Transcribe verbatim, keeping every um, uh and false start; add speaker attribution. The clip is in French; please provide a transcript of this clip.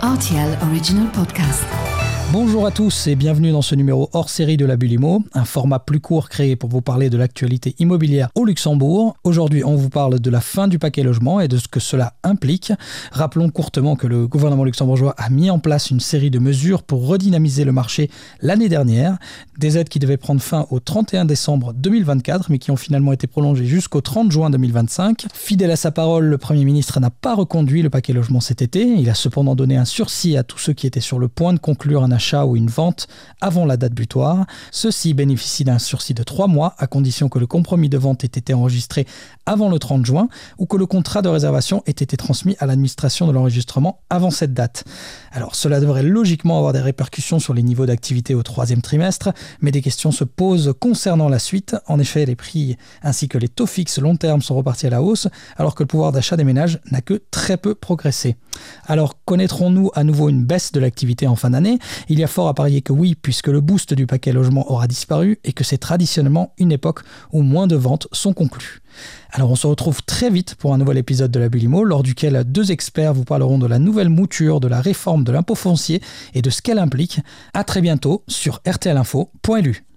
Speaker 1: R T L Original Podcast.
Speaker 2: Bonjour à tous et bienvenue dans ce numéro hors série de la Bulle Immo, un format plus court créé pour vous parler de l'actualité immobilière au Luxembourg. Aujourd'hui, on vous parle de la fin du paquet logement et de ce que cela implique. Rappelons courtement que le gouvernement luxembourgeois a mis en place une série de mesures pour redynamiser le marché l'année dernière. Des aides qui devaient prendre fin au trente et un décembre deux mille vingt-quatre, mais qui ont finalement été prolongées jusqu'au trente juin deux mille vingt-cinq. Fidèle à sa parole, le Premier ministre n'a pas reconduit le paquet logement cet été. Il a cependant donné un sursis à tous ceux qui étaient sur le point de conclure un achat ou une vente avant la date butoir. Ceux-ci bénéficient d'un sursis de trois mois à condition que le compromis de vente ait été enregistré avant le trente juin ou que le contrat de réservation ait été transmis à l'administration de l'enregistrement avant cette date. Alors cela devrait logiquement avoir des répercussions sur les niveaux d'activité au troisième trimestre, mais des questions se posent concernant la suite. En effet, les prix ainsi que les taux fixes long terme sont repartis à la hausse alors que le pouvoir d'achat des ménages n'a que très peu progressé. Alors connaîtrons-nous à nouveau une baisse de l'activité en fin d'année ? Il y a fort à parier que oui, puisque le boost du paquet logement aura disparu et que c'est traditionnellement une époque où moins de ventes sont conclues. Alors on se retrouve très vite pour un nouvel épisode de la Bulle Immo, lors duquel deux experts vous parleront de la nouvelle mouture de la réforme de l'impôt foncier et de ce qu'elle implique. À très bientôt sur r t l info point l u.